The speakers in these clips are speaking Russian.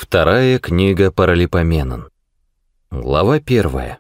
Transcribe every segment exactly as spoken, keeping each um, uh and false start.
Вторая книга Паралипоменон. Глава первая.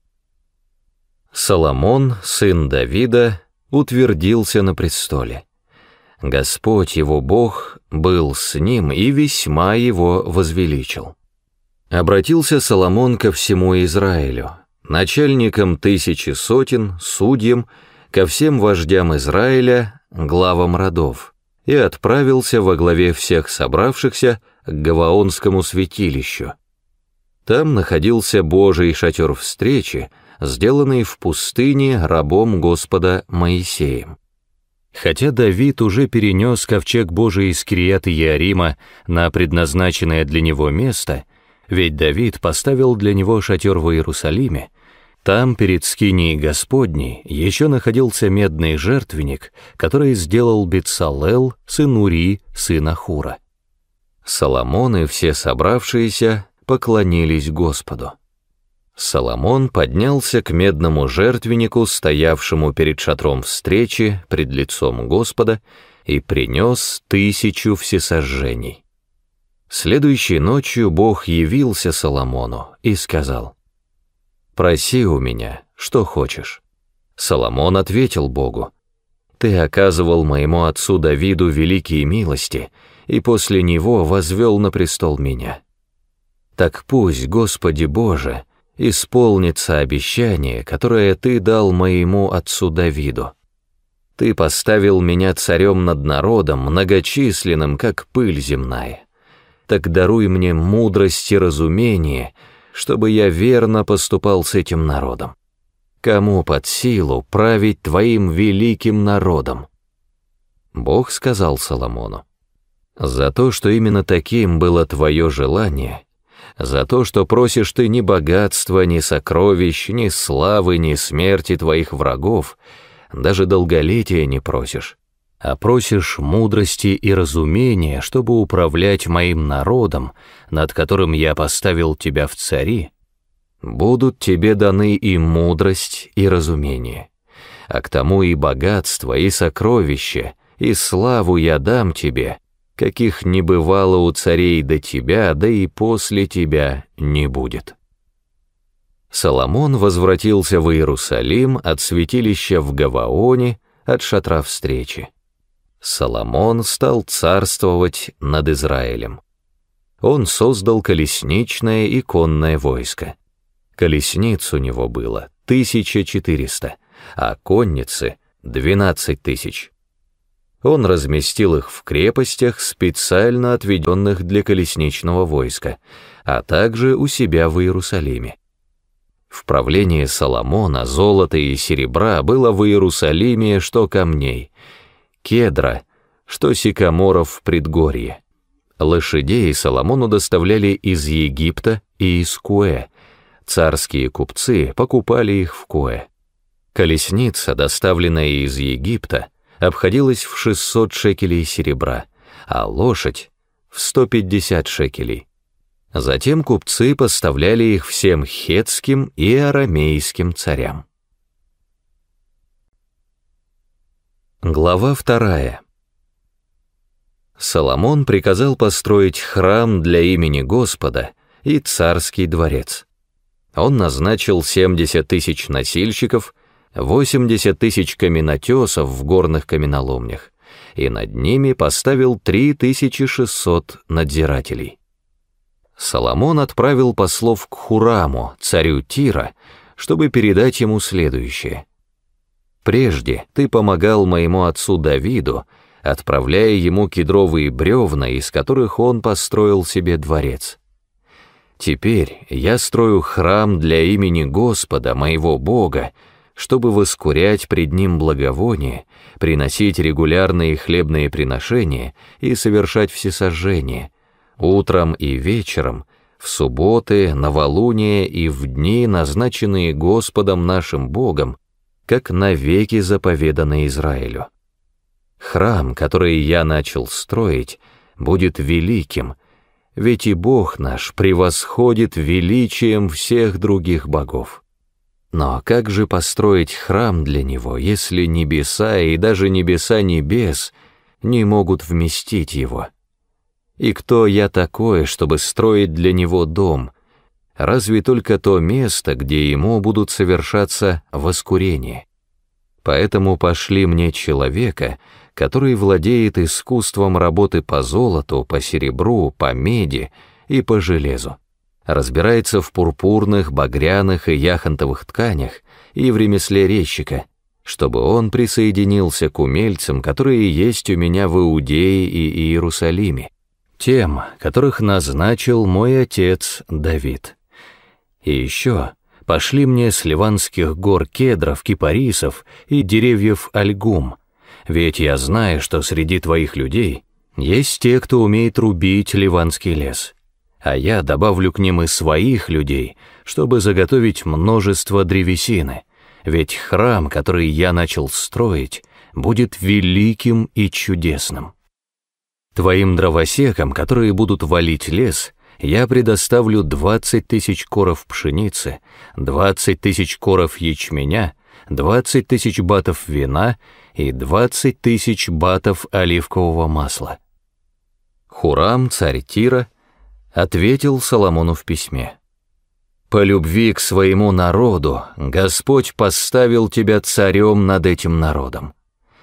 Соломон, сын Давида, утвердился на престоле. Господь его Бог был с ним и весьма его возвеличил. Обратился Соломон ко всему Израилю, начальникам тысячи сотен, судьям, ко всем вождям Израиля, главам родов, и отправился во главе всех собравшихся к Гаваонскому святилищу. Там находился Божий шатер встречи, сделанный в пустыне рабом Господа Моисеем. Хотя Давид уже перенес ковчег Божий из Кирьят-Иеарима на предназначенное для него место, ведь Давид поставил для него шатер в Иерусалиме, там перед скинией Господней еще находился медный жертвенник, который сделал Бетсалел, сын Ури, сын Хура. Соломон и все собравшиеся поклонились Господу. Соломон поднялся к медному жертвеннику, стоявшему перед шатром встречи, пред лицом Господа, и принес тысячу всесожжений. Следующей ночью Бог явился Соломону и сказал: «Проси у меня, что хочешь». Соломон ответил Богу: «Ты оказывал моему отцу Давиду великие милости, и после него возвел на престол меня. Так пусть, Господи Боже, исполнится обещание, которое Ты дал моему отцу Давиду. Ты поставил меня царем над народом, многочисленным, как пыль земная. Так даруй мне мудрость и разумение, чтобы я верно поступал с этим народом. Кому под силу править Твоим великим народом?» Бог сказал Соломону: «За то, что именно таким было твое желание, за то, что просишь ты ни богатства, ни сокровищ, ни славы, ни смерти твоих врагов, даже долголетия не просишь, а просишь мудрости и разумения, чтобы управлять моим народом, над которым я поставил тебя в цари, будут тебе даны и мудрость, и разумение, а к тому и богатство, и сокровища, и славу я дам тебе, каких не бывало у царей до тебя, да и после тебя не будет». Соломон возвратился в Иерусалим от святилища в Гаваоне, от шатра встречи. Соломон стал царствовать над Израилем. Он создал колесничное и конное войско. Колесниц у него было тысяча четыреста, а конницы — двенадцать тысяч. Он разместил их в крепостях, специально отведенных для колесничного войска, а также у себя в Иерусалиме. В правлении Соломона золота и серебра было в Иерусалиме что камней, кедра, что сикаморов в предгорье. Лошадей Соломону доставляли из Египта и из Куэ. Царские купцы покупали их в Куэ. Колесница, доставленная из Египта, обходилась в шестьсот шекелей серебра, а лошадь — в сто пятьдесят шекелей. Затем купцы поставляли их всем хетским и арамейским царям. Глава вторая. Соломон приказал построить храм для имени Господа и царский дворец. Он назначил семьдесят тысяч носильщиков, восемьдесят тысяч каменотесов в горных каменоломнях, и над ними поставил три тысячи шестьсот надзирателей. Соломон отправил послов к Хураму, царю Тира, чтобы передать ему следующее: «Прежде ты помогал моему отцу Давиду, отправляя ему кедровые бревна, из которых он построил себе дворец. Теперь я строю храм для имени Господа, моего Бога, чтобы воскурять пред Ним благовоние, приносить регулярные хлебные приношения и совершать всесожжения, утром и вечером, в субботы, новолуния и в дни, назначенные Господом нашим Богом, как навеки заповедано Израилю. Храм, который я начал строить, будет великим, ведь и Бог наш превосходит величием всех других богов. Но как же построить храм для Него, если небеса и даже небеса небес не могут вместить его? И кто я такой, чтобы строить для него дом? Разве только то место, где ему будут совершаться воскурения. Поэтому пошли мне человека, который владеет искусством работы по золоту, по серебру, по меди и по железу, разбирается в пурпурных, багряных и яхонтовых тканях и в ремесле резчика, чтобы он присоединился к умельцам, которые есть у меня в Иудее и Иерусалиме, тем, которых назначил мой отец Давид. И еще пошли мне с ливанских гор кедров, кипарисов и деревьев альгум, ведь я знаю, что среди твоих людей есть те, кто умеет рубить ливанский лес, а я добавлю к ним и своих людей, чтобы заготовить множество древесины, ведь храм, который я начал строить, будет великим и чудесным. Твоим дровосекам, которые будут валить лес, я предоставлю двадцать тысяч коров пшеницы, двадцать тысяч коров ячменя, двадцать тысяч батов вина и двадцать тысяч батов оливкового масла. Хурам, царь Тира, ответил Соломону в письме: «По любви к своему народу Господь поставил тебя царем над этим народом».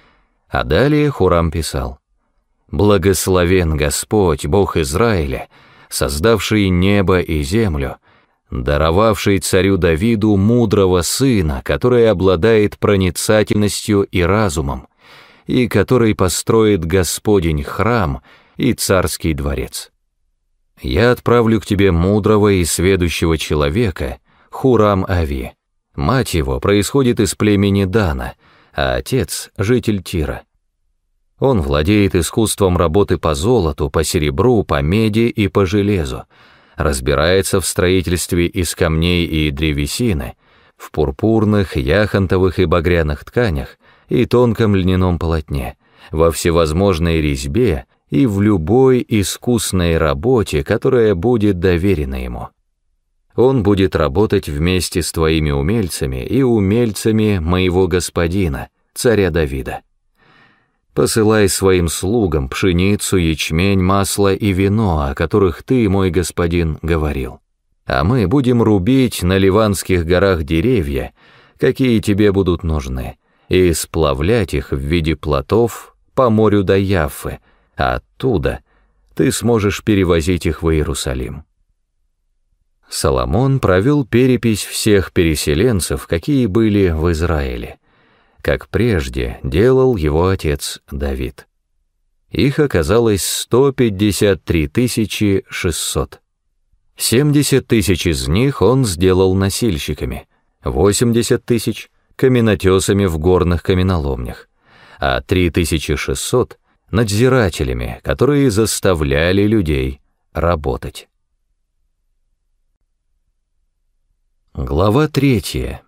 А далее Хурам писал: «Благословен Господь, Бог Израиля, создавший небо и землю, даровавший царю Давиду мудрого сына, который обладает проницательностью и разумом, и который построит Господень храм и царский дворец. Я отправлю к тебе мудрого и сведущего человека, Хурам-Ави. Мать его происходит из племени Дана, а отец — житель Тира. Он владеет искусством работы по золоту, по серебру, по меди и по железу, разбирается в строительстве из камней и древесины, в пурпурных, яхонтовых и багряных тканях и тонком льняном полотне, во всевозможной резьбе и в любой искусной работе, которая будет доверена ему. Он будет работать вместе с твоими умельцами и умельцами моего господина, царя Давида. Посылай своим слугам пшеницу, ячмень, масло и вино, о которых ты, мой господин, говорил. А мы будем рубить на Ливанских горах деревья, какие тебе будут нужны, и сплавлять их в виде плотов по морю до Яффы, а оттуда ты сможешь перевозить их в Иерусалим». Соломон провел перепись всех переселенцев, какие были в Израиле, как прежде делал его отец Давид. Их оказалось сто пятьдесят три тысячи шестьсот. семьдесят тысяч из них он сделал носильщиками, восемьдесят тысяч — каменотесами в горных каменоломнях, а три тысячи шестьсот — надзирателями, которые заставляли людей работать. Глава третья.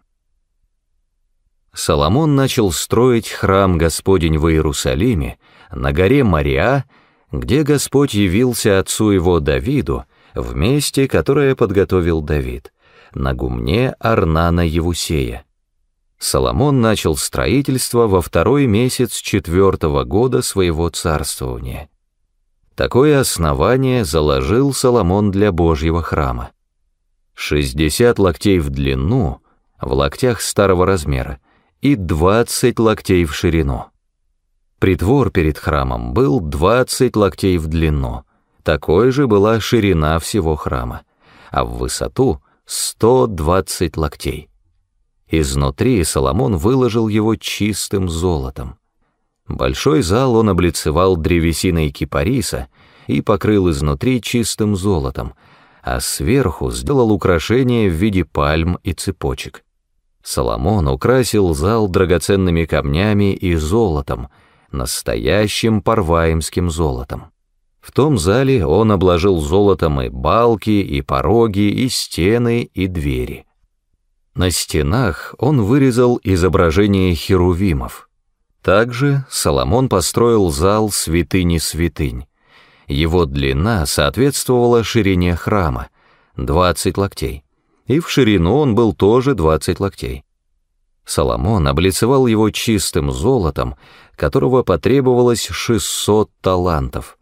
Соломон начал строить храм Господень в Иерусалиме, на горе Мориа, где Господь явился отцу его Давиду, в месте, которое подготовил Давид, на гумне Орнана Евусея. Соломон начал строительство во второй месяц четвертого года своего царствования. Такое основание заложил Соломон для Божьего храма. шестьдесят локтей в длину, в локтях старого размера, и двадцать локтей в ширину. Притвор перед храмом был двадцать локтей в длину, такой же была ширина всего храма, а в высоту сто двадцать локтей. Изнутри Соломон выложил его чистым золотом. Большой зал он облицевал древесиной кипариса и покрыл изнутри чистым золотом, а сверху сделал украшения в виде пальм и цепочек. Соломон украсил зал драгоценными камнями и золотом, настоящим парваимским золотом. В том зале он обложил золотом и балки, и пороги, и стены, и двери. На стенах он вырезал изображения херувимов. Также Соломон построил зал святыни святынь. Его длина соответствовала ширине храма — двадцать локтей, и в ширину он был тоже двадцать локтей. Соломон облицевал его чистым золотом, которого потребовалось шестьсот талантов,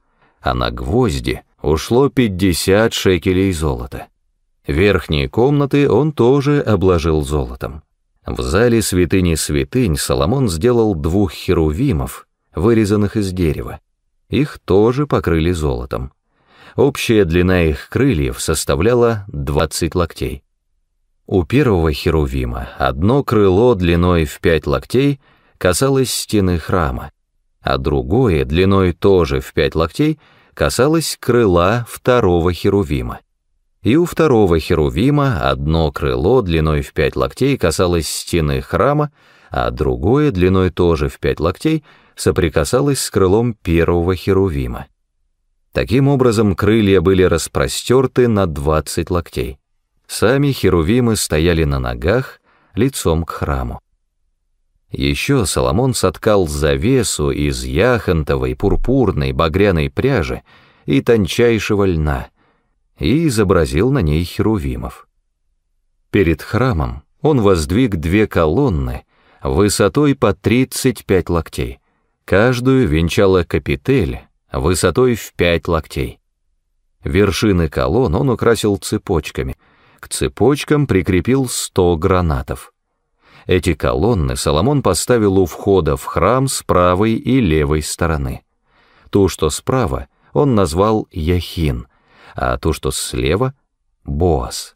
а на гвозди ушло пятьдесят шекелей золота. Верхние комнаты он тоже обложил золотом. В зале святыни святынь Соломон сделал двух херувимов, вырезанных из дерева. Их тоже покрыли золотом. Общая длина их крыльев составляла двадцать локтей. У первого херувима одно крыло длиной в пять локтей касалось стены храма, а другое, длиной тоже в пять локтей, касалось крыла второго херувима. И у второго херувима одно крыло длиной в пять локтей касалось стены храма, а другое, длиной тоже в пять локтей, соприкасалось с крылом первого херувима. Таким образом, крылья были распростерты на двадцать локтей. Сами херувимы стояли на ногах, лицом к храму. Еще Соломон соткал завесу из яхонтовой, пурпурной, багряной пряжи и тончайшего льна и изобразил на ней херувимов. Перед храмом он воздвиг две колонны высотой по тридцать пять локтей. Каждую венчала капитель высотой в пять локтей. Вершины колонн он украсил цепочками, к цепочкам прикрепил сто гранатов. Эти колонны Соломон поставил у входа в храм с правой и левой стороны. Ту, что справа, он назвал Яхин, а ту, что слева — Боаз.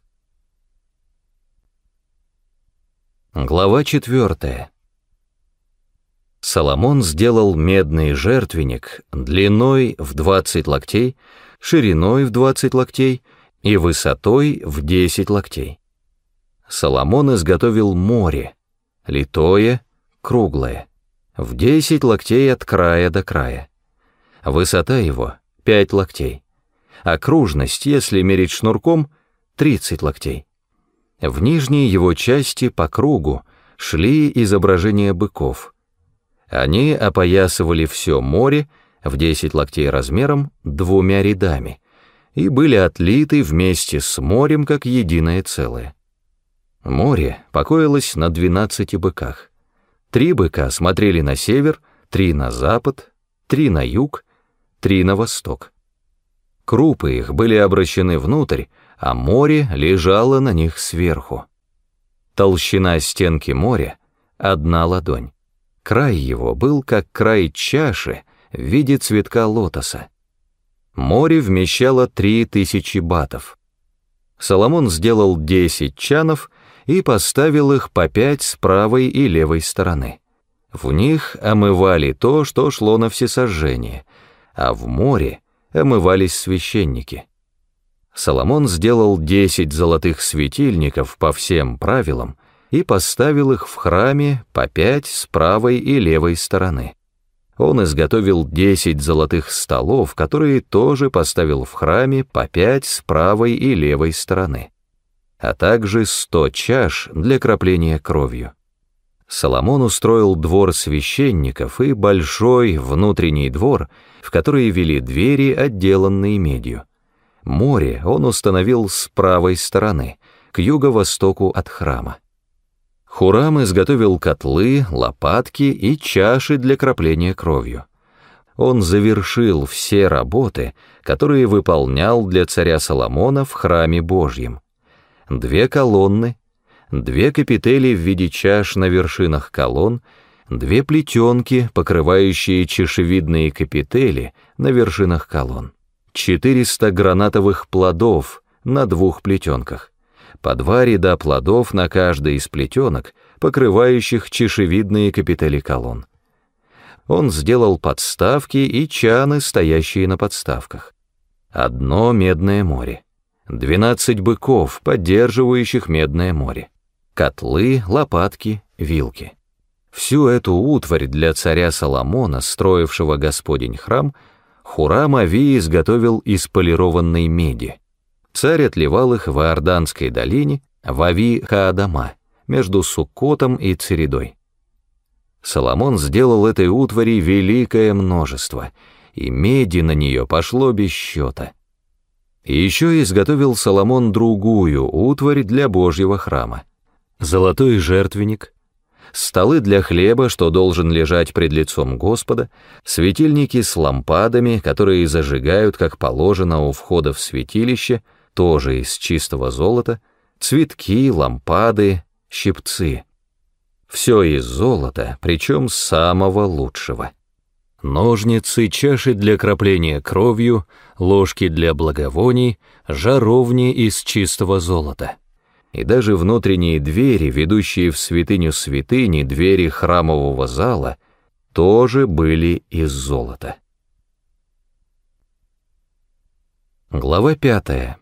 Глава четвертая. Соломон сделал медный жертвенник длиной в двадцать локтей, шириной в двадцать локтей и высотой в десять локтей. Соломон изготовил море, литое, круглое, в десять локтей от края до края. Высота его — пять локтей. Окружность, если мерить шнурком, тридцать локтей. В нижней его части по кругу шли изображения быков. Они опоясывали все море в десять локтей размером двумя рядами и были отлиты вместе с морем как единое целое. Море покоилось на двенадцати быках. Три быка смотрели на север, три на запад, три на юг, три на восток. Крупы их были обращены внутрь, а море лежало на них сверху. Толщина стенки моря — одна ладонь. Край его был как край чаши в виде цветка лотоса. Море вмещало три тысячи батов. Соломон сделал десять чанов и поставил их по пять с правой и левой стороны. В них омывали то, что шло на всесожжение, а в море омывались священники. Соломон сделал десять золотых светильников по всем правилам и поставил их в храме по пять с правой и левой стороны. Он изготовил десять золотых столов, которые тоже поставил в храме по пять с правой и левой стороны, а также сто чаш для кропления кровью. Соломон устроил двор священников и большой внутренний двор, в который вели двери, отделанные медью. Море он установил с правой стороны, к юго-востоку от храма. Хурам изготовил котлы, лопатки и чаши для кропления кровью. Он завершил все работы, которые выполнял для царя Соломона в храме Божьем. Две колонны, две капители в виде чаш на вершинах колонн, две плетенки, покрывающие чашевидные капители на вершинах колонн, четыреста гранатовых плодов на двух плетенках, по два ряда плодов на каждой из плетенок, покрывающих чашевидные капители колонн. Он сделал подставки и чаны, стоящие на подставках. Одно медное море, двенадцать быков, поддерживающих медное море, котлы, лопатки, вилки. Всю эту утварь для царя Соломона, строившего Господень храм, Хурам-Ави изготовил из полированной меди. Царь отливал их в Иорданской долине, в Ави-Хаадама, между Суккотом и Цередой. Соломон сделал этой утвари великое множество, и меди на нее пошло без счета. И еще изготовил Соломон другую утварь для Божьего храма: золотой жертвенник, столы для хлеба, что должен лежать пред лицом Господа, светильники с лампадами, которые зажигают, как положено, у входа в святилище, тоже из чистого золота, цветки, лампады, щипцы. Все из золота, причем самого лучшего. Ножницы, чаши для кропления кровью, ложки для благовоний, жаровни из чистого золота. И даже внутренние двери, ведущие в святыню святыни, двери храмового зала, тоже были из золота. Глава пятая.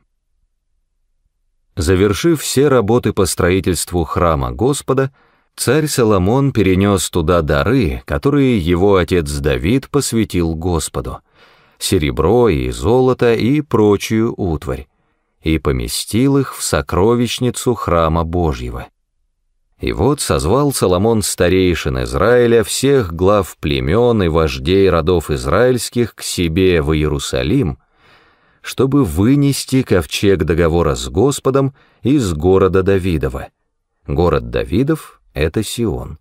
Завершив все работы по строительству храма Господа, царь Соломон перенес туда дары, которые его отец Давид посвятил Господу, серебро и золото и прочую утварь, и поместил их в сокровищницу храма Божьего. И вот созвал Соломон старейшин Израиля, всех глав племен и вождей родов израильских к себе в Иерусалим, чтобы вынести ковчег договора с Господом из города Давидова. Город Давидов — это Сион.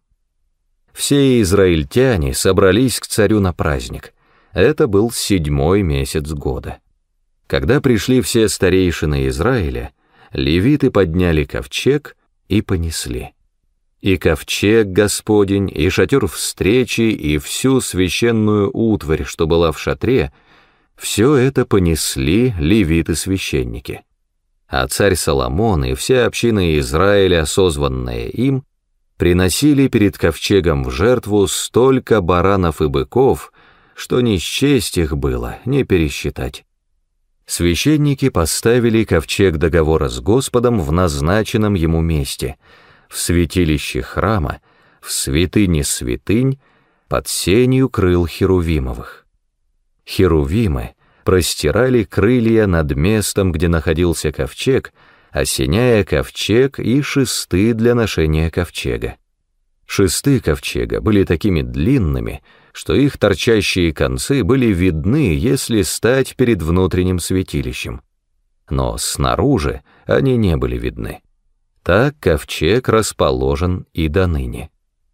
Все израильтяне собрались к царю на праздник. Это был седьмой месяц года. Когда пришли все старейшины Израиля, левиты подняли ковчег и понесли. И ковчег Господень, и шатер встречи, и всю священную утварь, что была в шатре, все это понесли левиты-священники. А царь Соломон и вся община Израиля, созванная им, приносили перед ковчегом в жертву столько баранов и быков, что не счесть их было, не пересчитать. Священники поставили ковчег договора с Господом в назначенном ему месте, в святилище храма, в святыне святынь, под сенью крыл херувимовых. Херувимы простирали крылья над местом, где находился ковчег, осеняя ковчег и шесты для ношения ковчега. Шесты ковчега были такими длинными, что их торчащие концы были видны, если стать перед внутренним святилищем. Но снаружи они не были видны. Так ковчег расположен и доныне.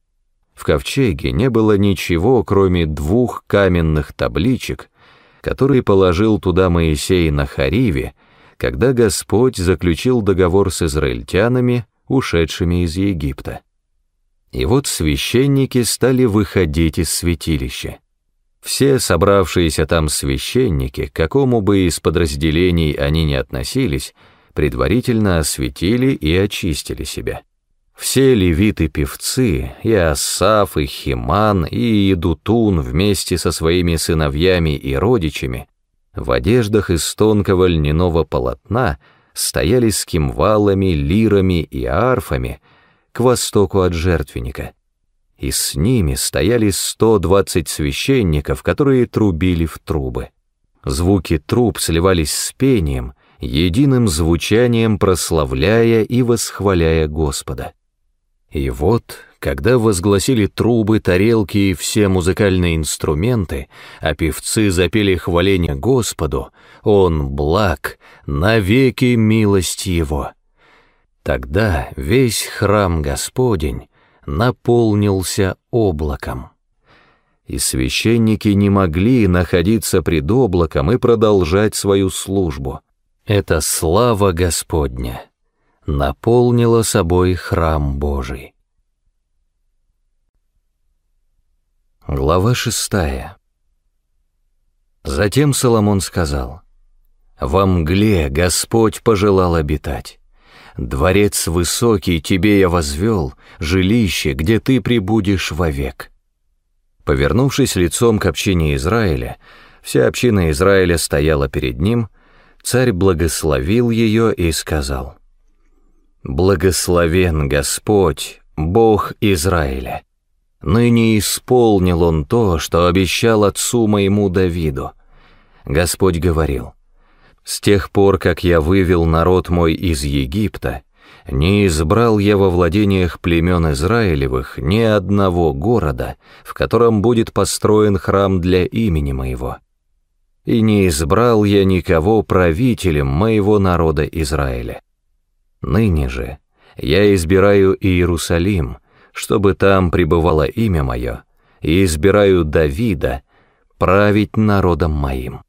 В ковчеге не было ничего, кроме двух каменных табличек, которые положил туда Моисей на Хариве, когда Господь заключил договор с израильтянами, ушедшими из Египта. И вот священники стали выходить из святилища. Все собравшиеся там священники, к какому бы из подразделений они ни относились, предварительно осветили и очистили себя. Все левиты-певцы, и Асаф, и Химан, и Едутун вместе со своими сыновьями и родичами в одеждах из тонкого льняного полотна стояли с кимвалами, лирами и арфами к востоку от жертвенника, и с ними стояли сто двадцать священников, которые трубили в трубы. Звуки труб сливались с пением, единым звучанием прославляя и восхваляя Господа. И вот, когда возгласили трубы, тарелки и все музыкальные инструменты, а певцы запели хваление Господу, Он благ, навеки милость Его. Тогда весь храм Господень наполнился облаком. И священники не могли находиться пред облаком и продолжать свою службу. Эта слава Господня наполнила собой храм Божий. Глава шестая. Затем Соломон сказал: «Во мгле Господь пожелал обитать. Дворец высокий тебе я возвел, жилище, где ты пребудешь вовек». Повернувшись лицом к общине Израиля, вся община Израиля стояла перед ним, царь благословил ее и сказал: «Благословен Господь, Бог Израиля. Ныне исполнил Он то, что обещал отцу моему Давиду. Господь говорил: с тех пор, как я вывел народ мой из Египта, не избрал я во владениях племен Израилевых ни одного города, в котором будет построен храм для имени моего. И не избрал я никого правителем моего народа Израиля. Ныне же я избираю Иерусалим, чтобы там пребывало имя мое, и избираю Давида править народом моим.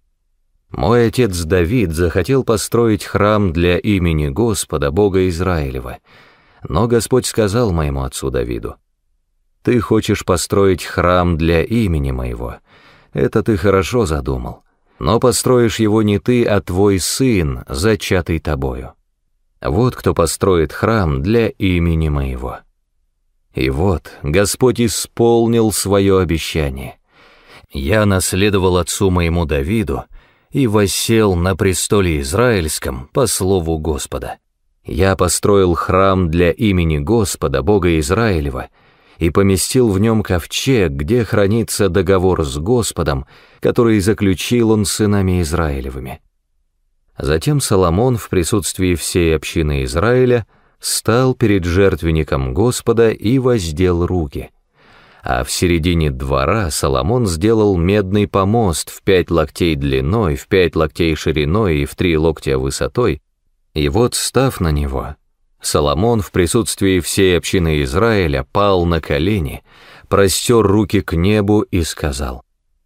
Мой отец Давид захотел построить храм для имени Господа, Бога Израилева, но Господь сказал моему отцу Давиду: «Ты хочешь построить храм для имени моего, это ты хорошо задумал, но построишь его не ты, а твой сын, зачатый тобою. Вот кто построит храм для имени моего». И вот Господь исполнил свое обещание. Я наследовал отцу моему Давиду и воссел на престоле израильском по слову Господа. Я построил храм для имени Господа, Бога Израилева, и поместил в нем ковчег, где хранится договор с Господом, который заключил он с сынами Израилевыми. Затем Соломон в присутствии всей общины Израиля стал перед жертвенником Господа и воздел руки. А в середине двора Соломон сделал медный помост в пять локтей длиной, в пять локтей шириной и в три локтя высотой, и вот, став на него, Соломон в присутствии всей общины Израиля пал на колени, простер руки к небу и сказал: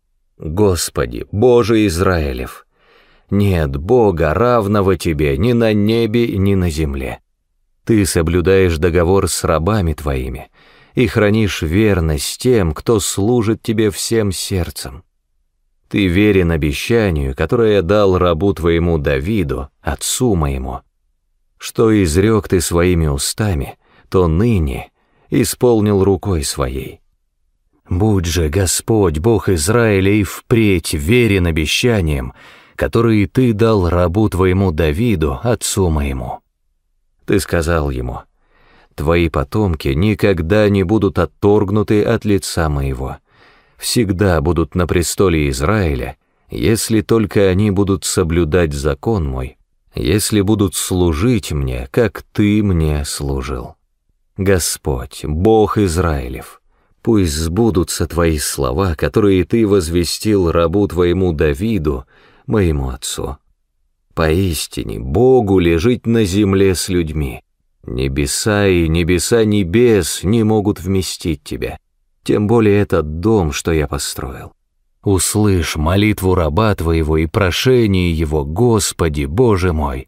«Господи, Боже Израилев, нет Бога, равного Тебе ни на небе, ни на земле. Ты соблюдаешь договор с рабами Твоими и хранишь верность тем, кто служит Тебе всем сердцем. Ты верен обещанию, которое я дал рабу Твоему Давиду, отцу моему. Что изрек Ты своими устами, то ныне исполнил рукой своей. Будь же Господь, Бог Израиля, и впредь верен обещаниям, которые Ты дал рабу Твоему Давиду, отцу моему». Ты сказал ему: «Твои потомки никогда не будут отторгнуты от лица моего, всегда будут на престоле Израиля, если только они будут соблюдать закон мой, если будут служить мне, как Ты мне служил. Господь, Бог Израилев, пусть сбудутся Твои слова, которые Ты возвестил рабу Твоему Давиду, моему отцу. Поистине, Богу лежить на земле с людьми. Небеса и небеса небес не могут вместить Тебя, тем более этот дом, что я построил. Услышь молитву раба Твоего и прошение его, Господи, Боже мой.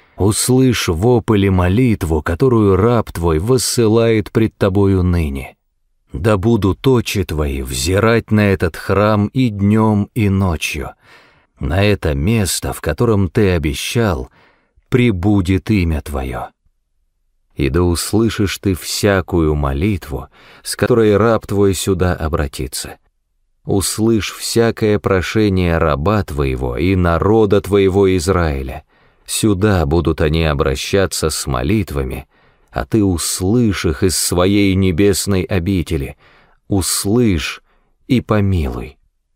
Услышь вопль и молитву, которую раб Твой воссылает пред Тобою ныне. Да будут очи Твои взирать на этот храм и днем, и ночью. На это место, в котором Ты обещал, пребудет имя Твое. И да услышишь Ты всякую молитву, с которой раб Твой сюда обратится. Услышь всякое прошение раба Твоего и народа Твоего Израиля. Сюда будут они обращаться с молитвами, а Ты услышь их из своей небесной обители, услышь и помилуй.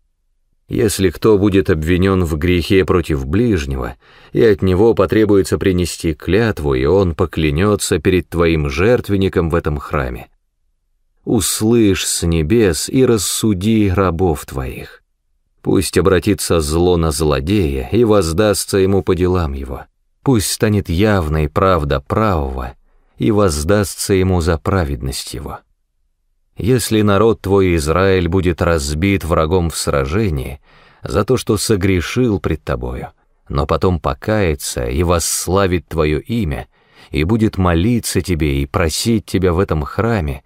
Если кто будет обвинен в грехе против ближнего, и от него потребуется принести клятву, и он поклянется перед Твоим жертвенником в этом храме, услышь с небес и рассуди рабов Твоих. Пусть обратится зло на злодея и воздастся ему по делам его. Пусть станет явной правда правого и воздастся ему за праведность его. Если народ Твой Израиль будет разбит врагом в сражении за то, что согрешил пред Тобою, но потом покается и восславит Твое имя, и будет молиться Тебе и просить Тебя в этом храме,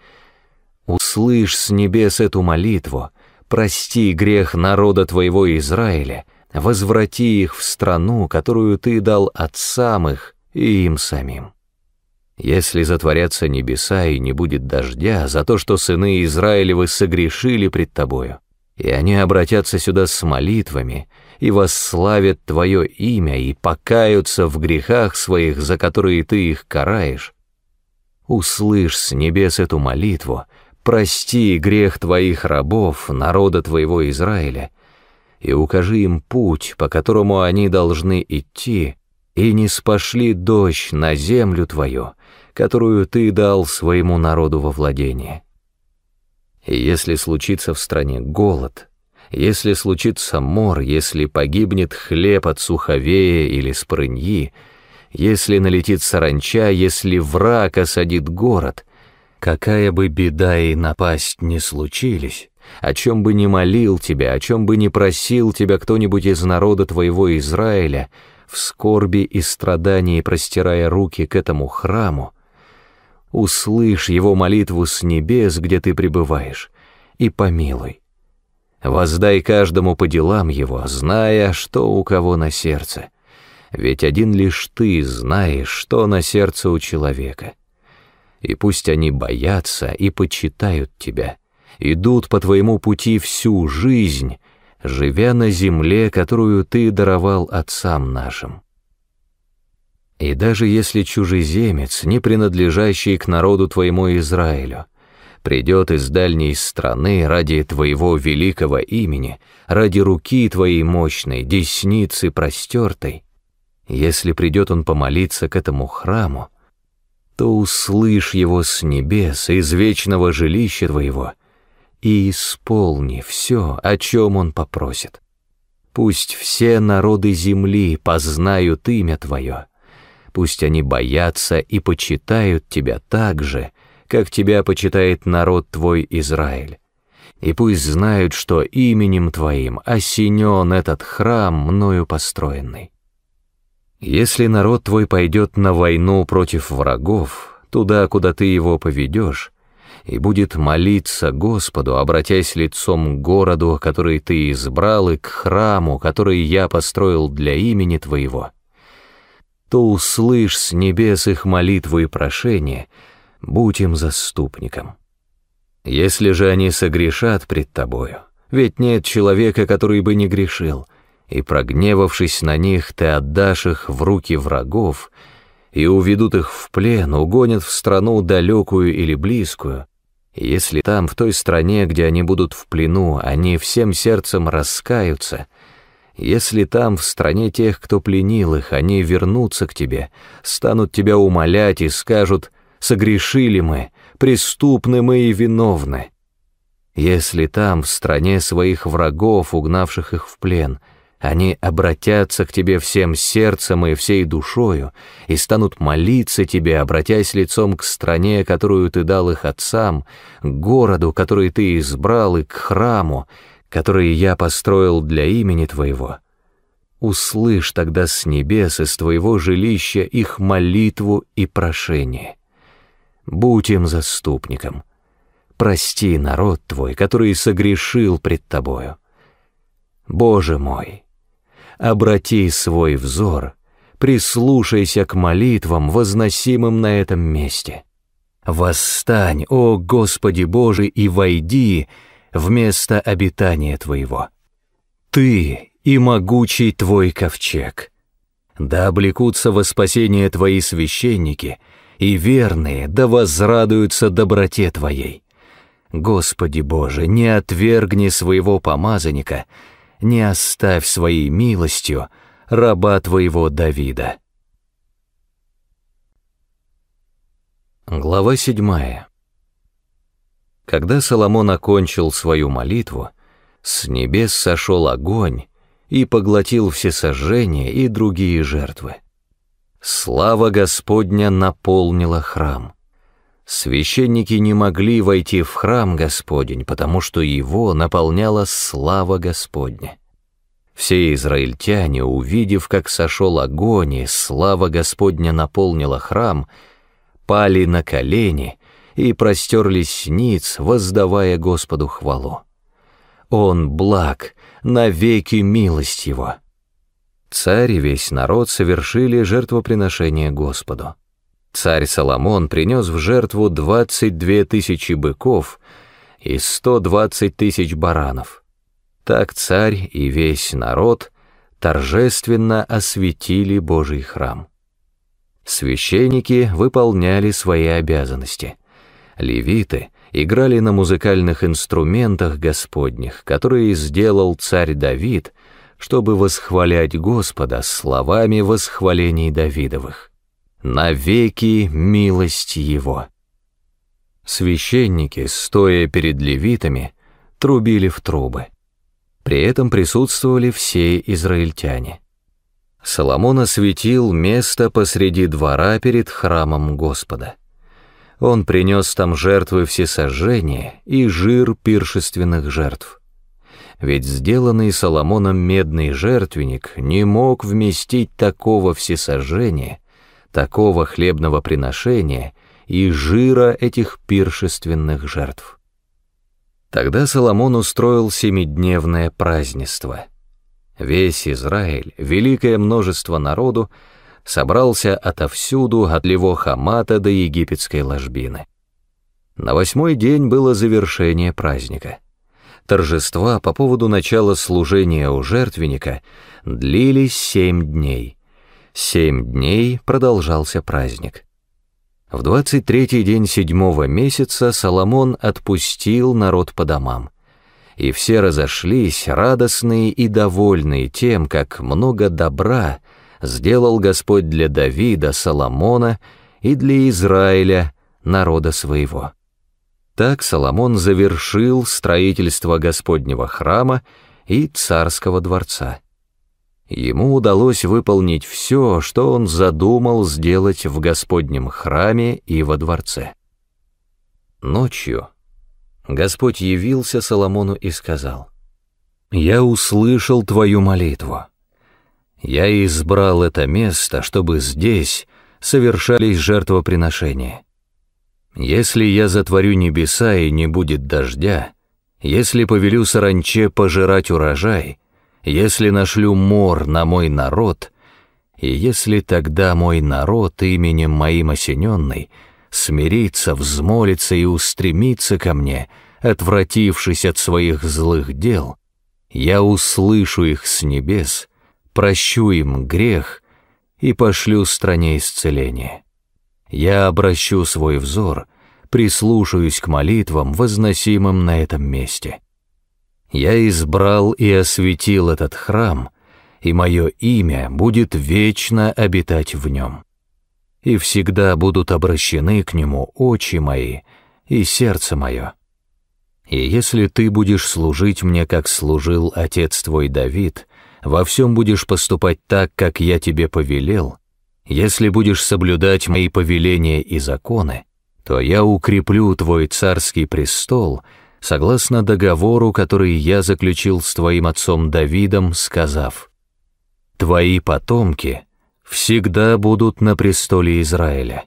услышь с небес эту молитву, прости грех народа Твоего Израиля, возврати их в страну, которую Ты дал отцам их и им самим. Если затворятся небеса и не будет дождя за то, что сыны Израилевы согрешили пред Тобою, и они обратятся сюда с молитвами и восславят Твое имя и покаются в грехах своих, за которые Ты их караешь, услышь с небес эту молитву, прости грех Твоих рабов, народа Твоего Израиля, и укажи им путь, по которому они должны идти, и не спошли дождь на землю Твою, которую Ты дал своему народу во владение. И если случится в стране голод, если случится мор, если погибнет хлеб от суховея или спрыньи, если налетит саранча, если враг осадит город, Какая бы беда и напасть ни случились, о чем бы ни молил тебя, о чем бы ни просил тебя кто-нибудь из народа твоего Израиля, в скорби и страдании простирая руки к этому храму, услышь его молитву с небес, где ты пребываешь, и помилуй. Воздай каждому по делам его, зная, что у кого на сердце, ведь один лишь ты знаешь, что на сердце у человека. И пусть они боятся и почитают тебя, идут по твоему пути всю жизнь, живя на земле, которую ты даровал отцам нашим. И даже если чужеземец, не принадлежащий к народу твоему Израилю, придет из дальней страны ради твоего великого имени, ради руки твоей мощной, десницы простертой, если придет он помолиться к этому храму, то услышь его с небес, из вечного жилища твоего, и исполни все, о чем он попросит. Пусть все народы земли познают имя твое, пусть они боятся и почитают тебя так же, как тебя почитает народ твой Израиль, и пусть знают, что именем твоим осенен этот храм, мною построенный. Если народ твой пойдет на войну против врагов, туда, куда ты его поведешь, и будет молиться Господу, обратясь лицом к городу, который ты избрал, и к храму, который я построил для имени твоего, то услышь с небес их молитву и прошение, будь им заступником. Если же они согрешат пред тобою, ведь нет человека, который бы не грешил, и, прогневавшись на них, ты отдашь их в руки врагов, и уведут их в плен, угонят в страну далекую или близкую, и если там, в той стране, где они будут в плену, они всем сердцем раскаются, если там, в стране тех, кто пленил их, они вернутся к тебе, станут тебя умолять и скажут: «Согрешили мы, преступны мы и виновны». Если там, в стране своих врагов, угнавших их в плен, они обратятся к тебе всем сердцем и всей душою и станут молиться тебе, обратясь лицом к стране, которую ты дал их отцам, к городу, который ты избрал, и к храму, который я построил для имени твоего, услышь тогда с небес из твоего жилища их молитву и прошение. Будь им заступником. Прости народ твой, который согрешил пред тобою. Боже мой, обрати свой взор, прислушайся к молитвам, возносимым на этом месте. Восстань, о Господи Боже, и войди в место обитания Твоего. Ты и могучий Твой ковчег. Да облекутся во спасение Твои священники, и верные да возрадуются доброте Твоей. Господи Боже, не отвергни своего помазанника, не оставь своей милостью раба Твоего Давида. Глава седьмая. Когда Соломон окончил свою молитву, с небес сошел огонь и поглотил всесожжения и другие жертвы. Слава Господня наполнила храм. Священники не могли войти в храм Господень, потому что его наполняла слава Господня. Все израильтяне, увидев, как сошел огонь и слава Господня наполнила храм, пали на колени и простерлись ниц, воздавая Господу хвалу. Он благ, навеки милость его. Царь и весь народ совершили жертвоприношение Господу. Царь Соломон принес в жертву двадцать две тысячи быков и сто двадцать тысяч баранов. Так царь и весь народ торжественно осветили Божий храм. Священники выполняли свои обязанности. Левиты играли на музыкальных инструментах Господних, которые сделал царь Давид, чтобы восхвалять Господа словами восхвалений Давидовых. Навеки милость его. Священники, стоя перед левитами, трубили в трубы. При этом присутствовали все израильтяне. Соломон осветил место посреди двора перед храмом Господа. Он принес там жертвы всесожжения и жир пиршественных жертв. Ведь сделанный Соломоном медный жертвенник не мог вместить такого всесожжения, такого хлебного приношения и жира этих пиршественных жертв. Тогда Соломон устроил семидневное празднество. Весь Израиль, великое множество народу, собрался отовсюду, от Лево-Хамата до египетской ложбины. На восьмой день было завершение праздника. Торжества по поводу начала служения у жертвенника длились семь дней. Семь дней продолжался праздник. В двадцать третий день седьмого месяца Соломон отпустил народ по домам, и все разошлись, радостные и довольные тем, как много добра сделал Господь для Давида, Соломона и для Израиля, народа своего. Так Соломон завершил строительство Господнего храма и царского дворца. Ему удалось выполнить все, что он задумал сделать в Господнем храме и во дворце. Ночью Господь явился Соломону и сказал: «Я услышал твою молитву. Я избрал это место, чтобы здесь совершались жертвоприношения. Если я затворю небеса и не будет дождя, если повелю саранче пожирать урожай, если нашлю мор на мой народ, и если тогда мой народ, именем моим осененный, смирится, взмолится и устремится ко мне, отвратившись от своих злых дел, я услышу их с небес, прощу им грех и пошлю стране исцеление. Я обращу свой взор, прислушаюсь к молитвам, возносимым на этом месте. Я избрал и осветил этот храм, и мое имя будет вечно обитать в нем. И всегда будут обращены к нему очи мои и сердце мое. И если ты будешь служить мне, как служил отец твой Давид, во всем будешь поступать так, как я тебе повелел, если будешь соблюдать мои повеления и законы, то я укреплю твой царский престол, согласно договору, который я заключил с твоим отцом Давидом, сказав: твои потомки всегда будут на престоле Израиля.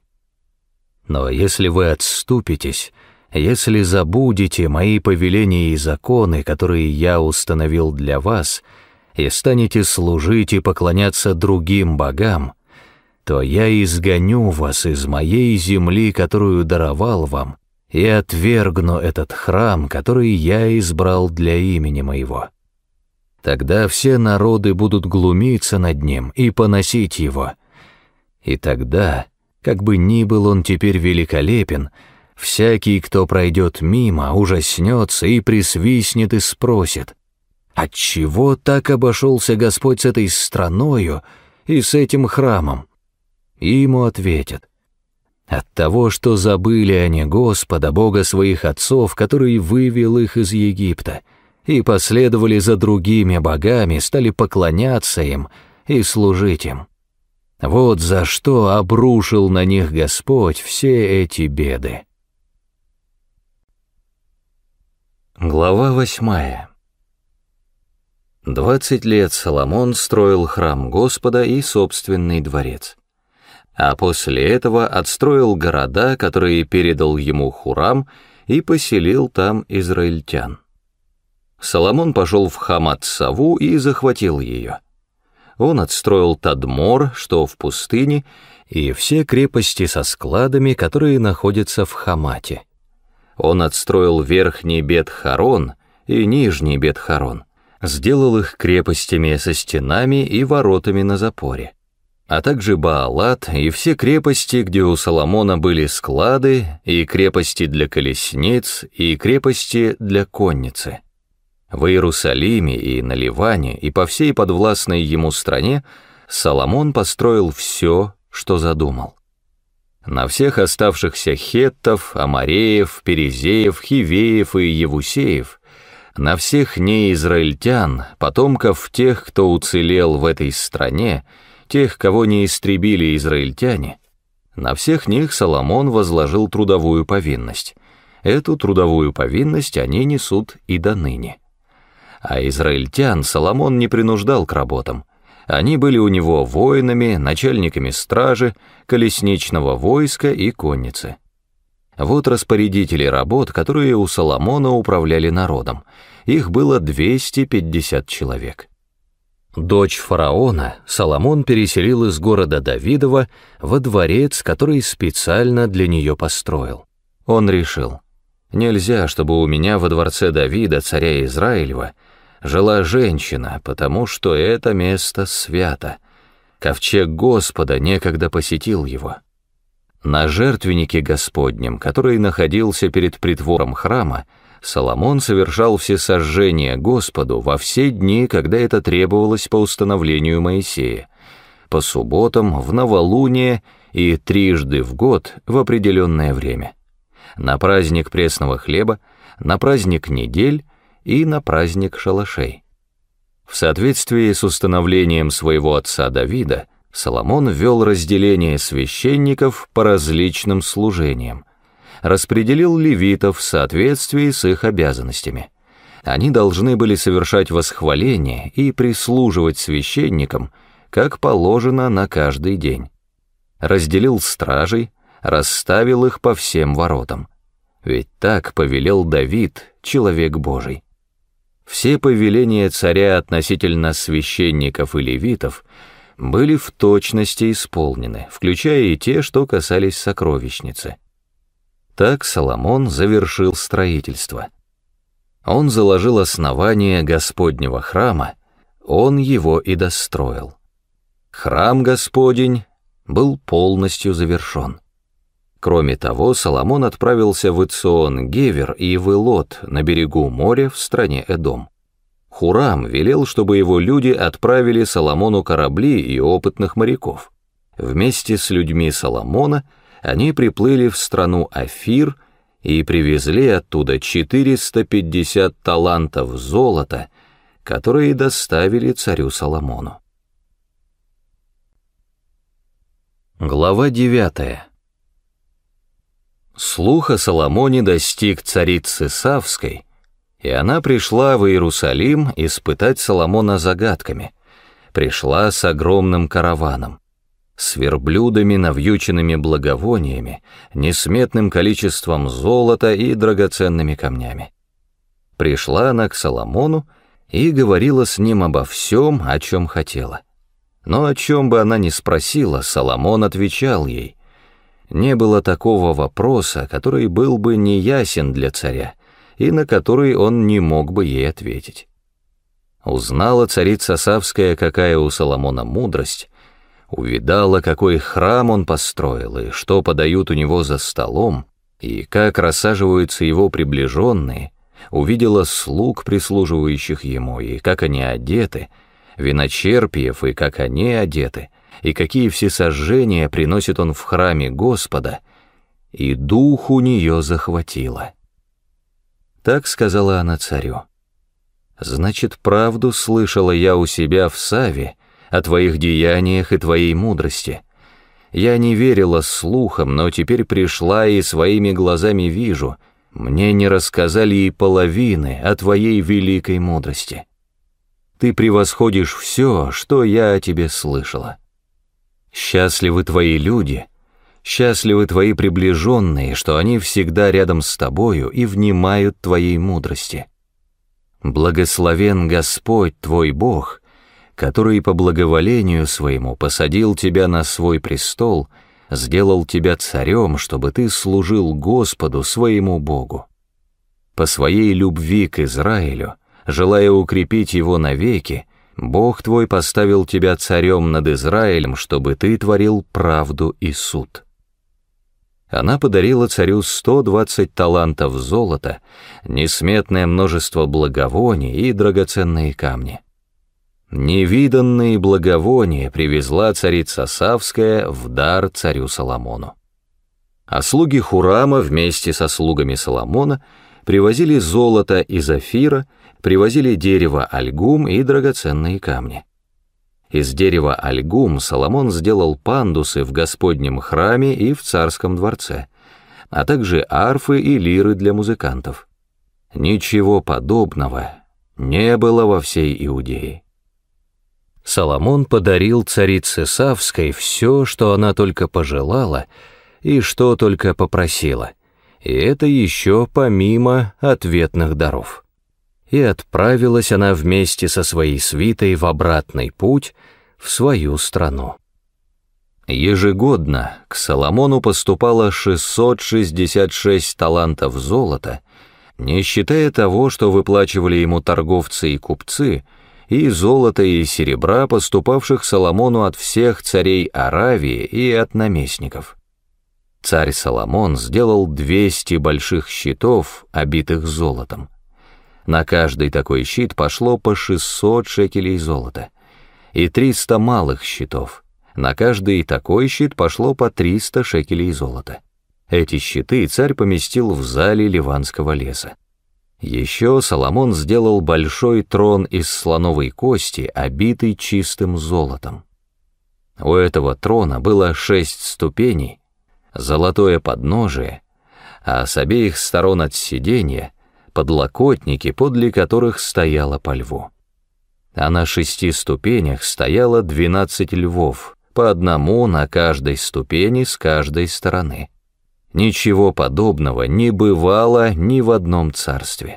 Но если вы отступитесь, если забудете мои повеления и законы, которые я установил для вас, и станете служить и поклоняться другим богам, то я изгоню вас из моей земли, которую даровал вам, и отвергну этот храм, который я избрал для имени моего. Тогда все народы будут глумиться над ним и поносить его. И тогда, как бы ни был он теперь великолепен, всякий, кто пройдет мимо, ужаснется и присвистнет и спросит: отчего так обошелся Господь с этой страною и с этим храмом? И ему ответят: от того, что забыли они Господа, Бога своих отцов, который вывел их из Египта, и последовали за другими богами, стали поклоняться им и служить им. Вот за что обрушил на них Господь все эти беды. Глава восьмая. Двадцать лет Соломон строил храм Господа и собственный дворец. А после этого отстроил города, которые передал ему Хурам, и поселил там израильтян. Соломон пошел в Хамат-Саву и захватил ее. Он отстроил Тадмор, что в пустыне, и все крепости со складами, которые находятся в Хамате. Он отстроил верхний Бет-Харон и нижний Бет-Харон, сделал их крепостями со стенами и воротами на запоре, а также Баалат и все крепости, где у Соломона были склады, и крепости для колесниц, и крепости для конницы. В Иерусалиме и на Ливане, и по всей подвластной ему стране Соломон построил все, что задумал. На всех оставшихся хеттов, амореев, перезеев, хивеев и евусеев, на всех неизраильтян, потомков тех, кто уцелел в этой стране, тех, кого не истребили израильтяне, На всех них Соломон возложил трудовую повинность. Эту трудовую повинность они несут и до ныне. А израильтян Соломон не принуждал к работам. Они были у него воинами, начальниками стражи, колесничного войска и конницы. Вот распорядители работ, которые у Соломона управляли народом. Их было двести пятьдесят человек. Дочь фараона Соломон переселил из города Давидова во дворец, который специально для нее построил. Он решил: нельзя, чтобы у меня во дворце Давида, царя Израилева, жила женщина, потому что это место свято. Ковчег Господа некогда посетил его. На жертвеннике Господнем, который находился перед притвором храма, Соломон совершал всесожжения Господу во все дни, когда это требовалось по установлению Моисея, по субботам, в новолуние и трижды в год в определенное время, на праздник пресного хлеба, на праздник недель и на праздник шалашей. В соответствии с установлением своего отца Давида, Соломон ввел разделение священников по различным служениям, распределил левитов в соответствии с их обязанностями. Они должны были совершать восхваление и прислуживать священникам, как положено на каждый день. Разделил стражей, расставил их по всем воротам. Ведь так повелел Давид, человек Божий. Все повеления царя относительно священников и левитов были в точности исполнены, включая и те, что касались сокровищницы. Так Соломон завершил строительство. Он заложил основание Господнего храма, он его и достроил. Храм Господень был полностью завершен. Кроме того, Соломон отправился в Эцион-Гевер и в Илот на берегу моря в стране Эдом. Хурам велел, чтобы его люди отправили Соломону корабли и опытных моряков. Вместе с людьми Соломона они приплыли в страну Офир и привезли оттуда четыреста пятьдесят талантов золота, которые доставили царю Соломону. Глава девятая. Слух о Соломоне достиг царицы Савской, и она пришла в Иерусалим испытать Соломона загадками, пришла с огромным караваном, с верблюдами, навьюченными благовониями, несметным количеством золота и драгоценными камнями. Пришла она к Соломону и говорила с ним обо всем, о чем хотела. Но о чем бы она ни спросила, Соломон отвечал ей. Не было такого вопроса, который был бы неясен для царя, и на который он не мог бы ей ответить. Узнала царица Савская, какая у Соломона мудрость, увидала, какой храм он построил, и что подают у него за столом, и как рассаживаются его приближенные, увидела слуг, прислуживающих ему, и как они одеты, виночерпиев, и как они одеты, и какие всесожжения приносит он в храме Господа, и дух у нее захватило. Так сказала она царю: «Значит, правду слышала я у себя в Саве о твоих деяниях и твоей мудрости. Я не верила слухам, но теперь пришла и своими глазами вижу, мне не рассказали и половины о твоей великой мудрости. Ты превосходишь все, что я о тебе слышала. Счастливы твои люди, счастливы твои приближенные, что они всегда рядом с тобою и внимают твоей мудрости. Благословен Господь твой Бог, который по благоволению своему посадил тебя на свой престол, сделал тебя царем, чтобы ты служил Господу своему Богу. По своей любви к Израилю, желая укрепить его навеки, Бог твой поставил тебя царем над Израилем, чтобы ты творил правду и суд». Она подарила царю сто двадцать талантов золота, несметное множество благовоний и драгоценные камни. Невиданные благовония привезла царица Савская в дар царю Соломону. А слуги Хурама вместе со слугами Соломона привозили золото из Офира, привозили дерево альгум и драгоценные камни. Из дерева альгум Соломон сделал пандусы в Господнем храме и в царском дворце, а также арфы и лиры для музыкантов. Ничего подобного не было во всей Иудее. Соломон подарил царице Савской все, что она только пожелала и что только попросила, и это еще помимо ответных даров. И отправилась она вместе со своей свитой в обратный путь в свою страну. Ежегодно к Соломону поступало шестьсот шестьдесят шесть талантов золота, не считая того, что выплачивали ему торговцы и купцы, и золота и серебра, поступавших Соломону от всех царей Аравии и от наместников. Царь Соломон сделал двести больших щитов, обитых золотом. На каждый такой щит пошло по шестьсот шекелей золота, и триста малых щитов. На каждый такой щит пошло по триста шекелей золота. Эти щиты царь поместил в зале Ливанского леса. Еще Соломон сделал большой трон из слоновой кости, обитый чистым золотом. У этого трона было шесть ступеней, золотое подножие, а с обеих сторон от сиденья подлокотники, подле которых стояло по льву. А на шести ступенях стояло двенадцать львов, по одному на каждой ступени с каждой стороны. Ничего подобного не бывало ни в одном царстве.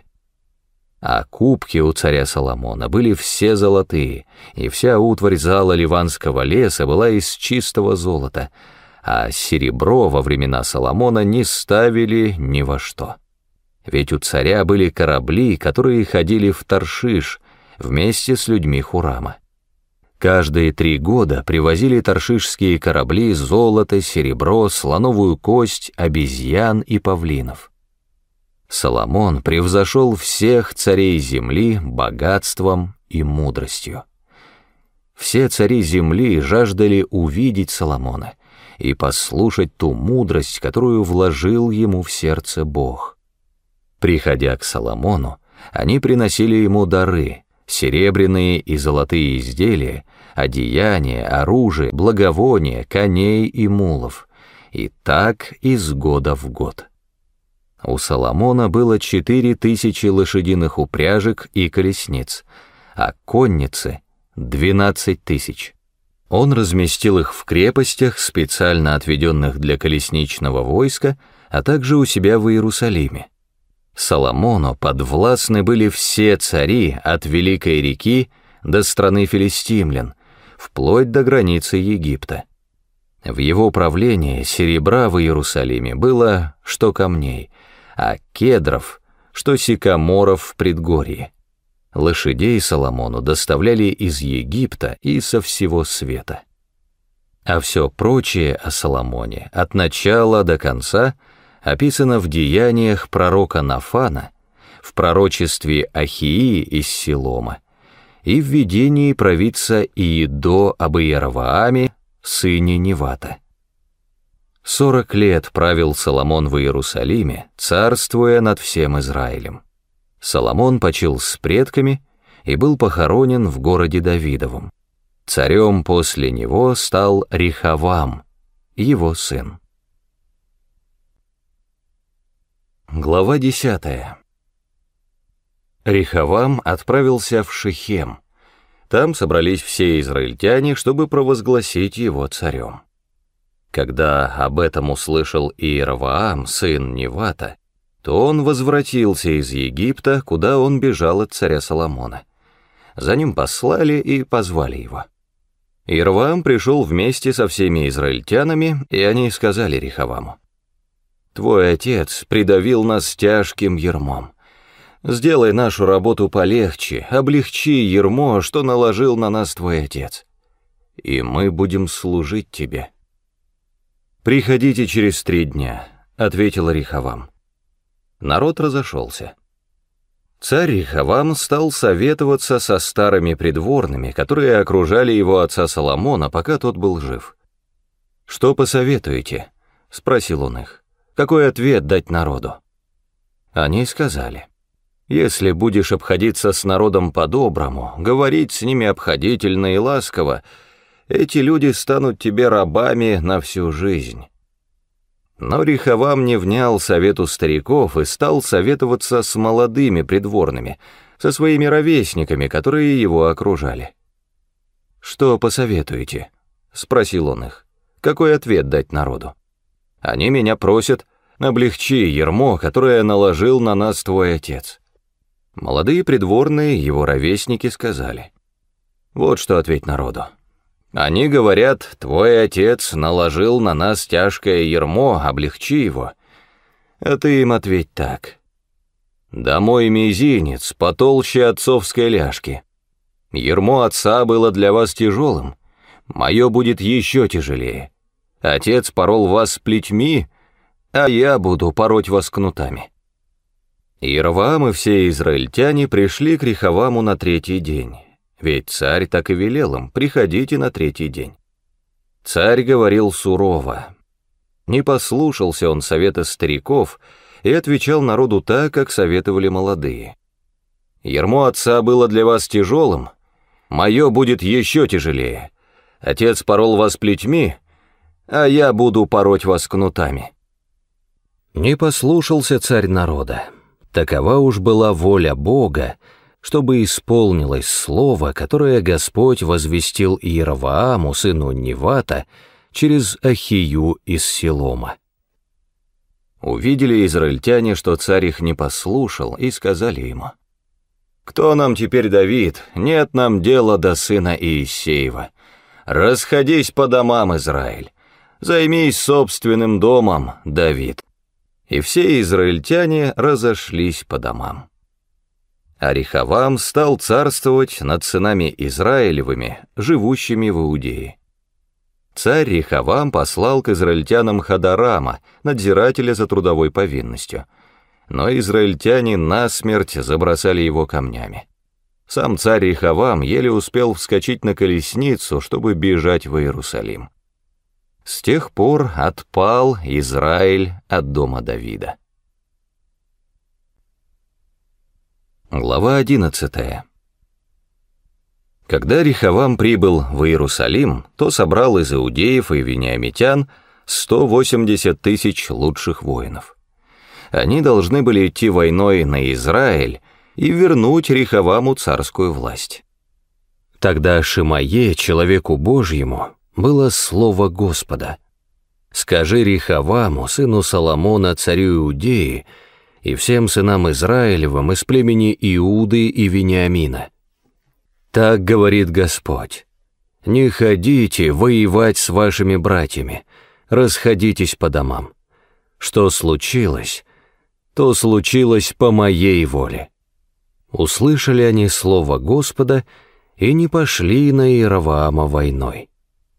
А кубки у царя Соломона были все золотые, и вся утварь зала Ливанского леса была из чистого золота, а серебро во времена Соломона не ставили ни во что. Ведь у царя были корабли, которые ходили в Таршиш вместе с людьми Хурама. Каждые три года привозили таршишские корабли золото, серебро, слоновую кость, обезьян и павлинов. Соломон превзошел всех царей земли богатством и мудростью. Все цари земли жаждали увидеть Соломона и послушать ту мудрость, которую вложил ему в сердце Бог. Приходя к Соломону, они приносили ему дары, серебряные и золотые изделия, одеяния, оружие, благовония, коней и мулов, и так из года в год. У Соломона было четыре тысячи лошадиных упряжек и колесниц, а конницы — двенадцать тысяч. Он разместил их в крепостях, специально отведенных для колесничного войска, а также у себя в Иерусалиме. Соломону подвластны были все цари от Великой реки до страны филистимлян, вплоть до границы Египта. В его правлении серебра в Иерусалиме было что камней, а кедров, что сикаморов в предгорье. Лошадей Соломону доставляли из Египта и со всего света. А все прочее о Соломоне от начала до конца описано в деяниях пророка Нафана, в пророчестве Ахии из Силома и в видении провидца Иедо об Иеровоаме, сыне Невата. Сорок лет правил Соломон в Иерусалиме, царствуя над всем Израилем. Соломон почил с предками и был похоронен в городе Давидовом. Царем после него стал Рехавам, его сын. Глава десятая. Рехавам отправился в Шихем. Там собрались все израильтяне, чтобы провозгласить его царем. Когда об этом услышал Иеровоам, сын Невата, то он возвратился из Египта, куда он бежал от царя Соломона. За ним послали и позвали его. Иеровоам пришел вместе со всеми израильтянами, и они сказали Рехаваму: «Твой отец придавил нас тяжким ярмом. Сделай нашу работу полегче, облегчи ярмо, что наложил на нас твой отец, и мы будем служить тебе». «Приходите через три дня», — ответил Рехавам. Народ разошелся. Царь Рехавам стал советоваться со старыми придворными, которые окружали его отца Соломона, пока тот был жив. «Что посоветуете?» — спросил он их. «Какой ответ дать народу?» Они сказали: Если будешь обходиться с народом по-доброму, говорить с ними обходительно и ласково, эти люди станут тебе рабами на всю жизнь». Но Рехавам не внял совету стариков и стал советоваться с молодыми придворными, со своими ровесниками, которые его окружали. «Что посоветуете?» — спросил он их. «Какой ответ дать народу? Они меня просят: облегчи ярмо, которое наложил на нас твой отец». Молодые придворные, его ровесники, сказали: «Вот что ответь народу. Они говорят: твой отец наложил на нас тяжкое ярмо, облегчи его. А ты им ответь так: да мой мизинец потолще отцовской ляжки. Ярмо отца было для вас тяжелым, мое будет еще тяжелее. Отец порол вас плетьми, а я буду пороть вас кнутами». Иеровоам и все израильтяне пришли к Рехаваму на третий день, ведь царь так и велел им: приходите на третий день. Царь говорил сурово. Не послушался он совета стариков и отвечал народу так, как советовали молодые. «Ярмо отца было для вас тяжелым, мое будет еще тяжелее. Отец порол вас плетьми, а я буду пороть вас кнутами». Не послушался царь народа. Такова уж была воля Бога, чтобы исполнилось слово, которое Господь возвестил Иеровоаму, сыну Невата, через Ахию из Силома. Увидели израильтяне, что царь их не послушал, и сказали ему: «Кто нам теперь Давид? Нет нам дела до сына Иессеева. Расходись по домам, Израиль, займись собственным домом, Давид». И все израильтяне разошлись по домам. А Рехавам стал царствовать над сынами Израилевыми, живущими в Иудее. Царь Рехавам послал к израильтянам Хадарама, надзирателя за трудовой повинностью, но израильтяне насмерть забросали его камнями. Сам царь Рехавам еле успел вскочить на колесницу, чтобы бежать в Иерусалим. С тех пор отпал Израиль от дома Давида. Глава одиннадцатая. Когда Рехавам прибыл в Иерусалим, то собрал из иудеев и вениамитян сто восемьдесят тысяч лучших воинов. Они должны были идти войной на Израиль и вернуть Рехаваму царскую власть. Тогда Шимае, человеку Божьему, было слово Господа: «Скажи Рехаваму, сыну Соломона, царю Иудеи, и всем сынам Израилевым из племени Иуды и Вениамина: так говорит Господь: не ходите воевать с вашими братьями, расходитесь по домам. Что случилось, то случилось по моей воле». Услышали они слово Господа и не пошли на Иеровоама войной.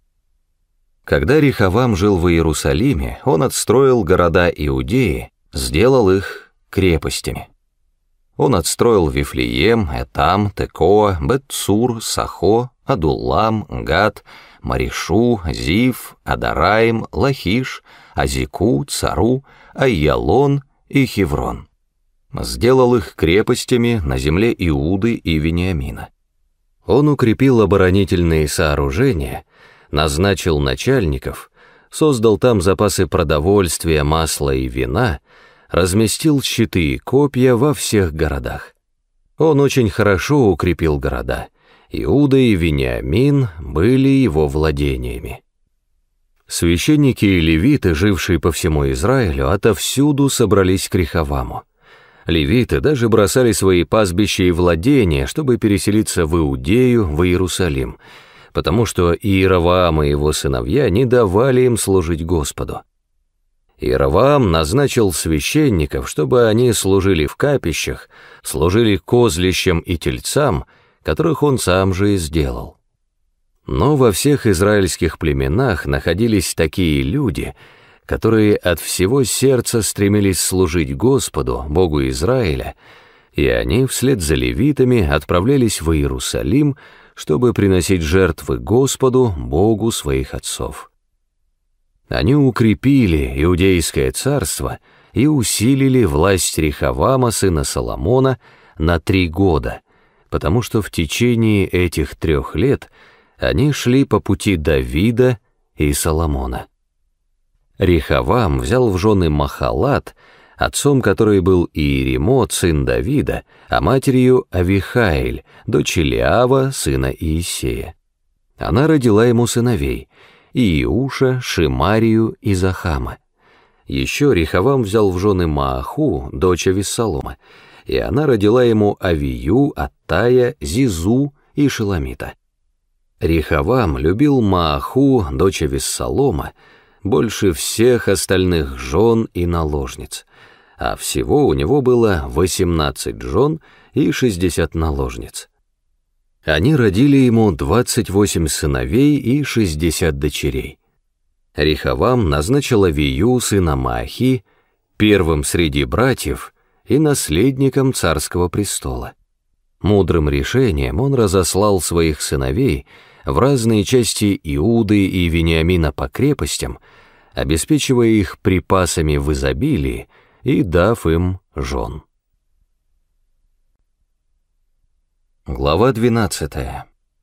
Когда Рехавам жил в Иерусалиме, он отстроил города Иудеи, сделал их крепостями. Он отстроил Вифлеем, Этам, Текоа, Бет-Цур, Сахо, Адуллам, Гат, Маришу, Зив, Адараим, Лахиш, Азику, Цару, Айялон и Хеврон. Сделал их крепостями на земле Иуды и Вениамина. Он укрепил оборонительные сооружения, назначил начальников, создал там запасы продовольствия, масла и вина, разместил щиты и копья во всех городах. Он очень хорошо укрепил города. Иуда и Вениамин были его владениями. Священники и левиты, жившие по всему Израилю, отовсюду собрались к Рехаваму. Левиты даже бросали свои пастбища и владения, чтобы переселиться в Иудею, в Иерусалим, потому что Иеровоам и его сыновья не давали им служить Господу. Иеровоам назначил священников, чтобы они служили в капищах, служили козлищам и тельцам, которых он сам же и сделал. Но во всех израильских племенах находились такие люди, которые от всего сердца стремились служить Господу, Богу Израиля, и они вслед за левитами отправлялись в Иерусалим, чтобы приносить жертвы Господу, Богу своих отцов. Они укрепили Иудейское царство и усилили власть Рехавама, сына Соломона, на три года, потому что в течение этих трех лет они шли по пути Давида и Соломона. Рехавам взял в жены Махалат, отцом которой был Иеремот, сын Давида, а матерью Авихаиль, дочь Илиава, сына Иисея. Она родила ему сыновей Иуша, Шимарию и Захама. Еще Рехавам взял в жены Мааху, дочь Авессалома, и она родила ему Авию, Аттая, Зизу и Шеламита. Рехавам любил Мааху, дочь Авессалома, больше всех остальных жен и наложниц, а всего у него было восемнадцать жен и шестьдесят наложниц. Они родили ему двадцать восемь сыновей и шестьдесят дочерей. Рехавам назначил Авию, сына Маахи, первым среди братьев и наследником царского престола. Мудрым решением он разослал своих сыновей в разные части Иуды и Вениамина по крепостям, обеспечивая их припасами в изобилии и дав им жен. Глава двенадцатая.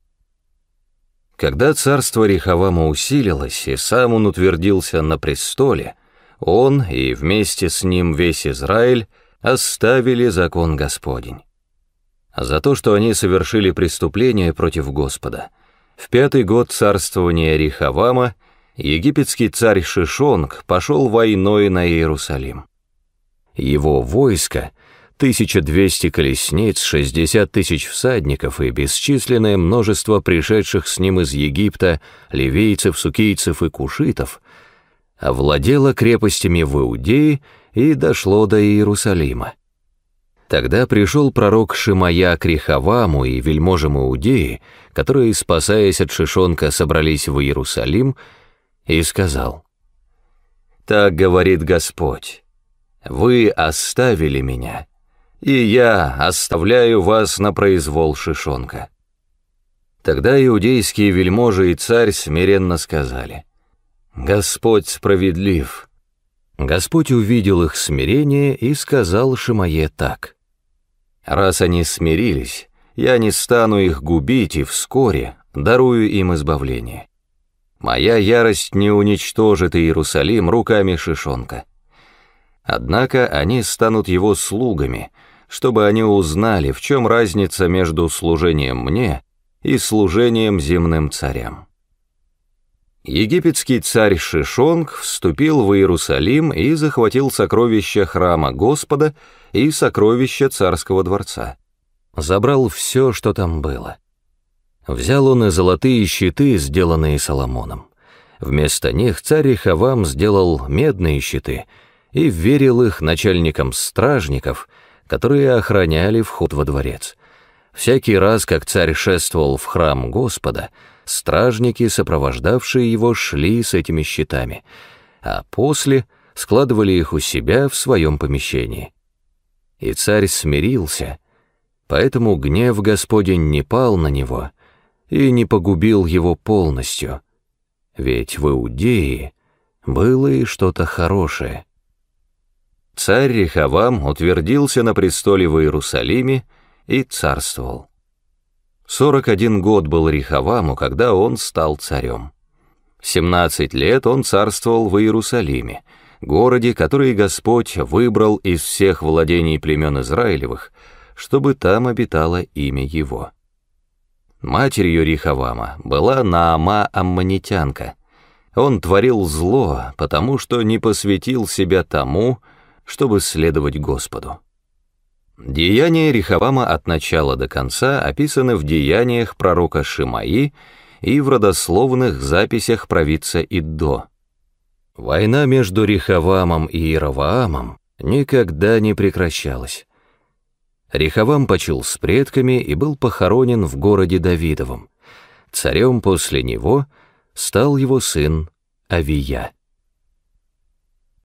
Когда царство Рехавама усилилось, и сам он утвердился на престоле, он и вместе с ним весь Израиль оставили закон Господень. За то, что они совершили преступление против Господа, в пятый год царствования Рехавама египетский царь Шишонг пошел войной на Иерусалим. Его войско, тысяча двести колесниц, шестьдесят тысяч всадников и бесчисленное множество пришедших с ним из Египта ливийцев, сукийцев и кушитов, овладело крепостями в Иудее и дошло до Иерусалима. Тогда пришел пророк Шимая к Рехаваму и вельможам Иудеи, которые, спасаясь от Шишонка, собрались в Иерусалим, и сказал: «Так говорит Господь, вы оставили меня, и я оставляю вас на произвол Шишонка». Тогда иудейские вельможи и царь смиренно сказали: «Господь справедлив». Господь увидел их смирение и сказал Шимае так: «Раз они смирились, я не стану их губить и вскоре дарую им избавление. Моя ярость не уничтожит Иерусалим руками Шишонка. Однако они станут его слугами, чтобы они узнали, в чем разница между служением мне и служением земным царям». Египетский царь Шишонг вступил в Иерусалим и захватил сокровища храма Господа и сокровища царского дворца. Забрал все, что там было. Взял он и золотые щиты, сделанные Соломоном. Вместо них царь Рехавам сделал медные щиты и вверил их начальникам стражников, которые охраняли вход во дворец. Всякий раз, как царь шествовал в храм Господа, стражники, сопровождавшие его, шли с этими щитами, а после складывали их у себя в своем помещении. И царь смирился, поэтому гнев Господень не пал на него и не погубил его полностью, ведь в Иудее было и что-то хорошее. Царь Рехавам утвердился на престоле в Иерусалиме и царствовал. Сорок один год был Рехаваму, когда он стал царем. Семнадцать лет он царствовал в Иерусалиме, городе, который Господь выбрал из всех владений племен Израилевых, чтобы там обитало имя его. Матерью Рехавама была Наама Аммонитянка. Он творил зло, потому что не посвятил себя тому, чтобы следовать Господу. Деяния Рехавама от начала до конца описаны в деяниях пророка Шимаи и в родословных записях провидца Иддо. Война между Рехавамом и Иеровоамом никогда не прекращалась. Рехавам почил с предками и был похоронен в городе Давидовом. Царем после него стал его сын Авия.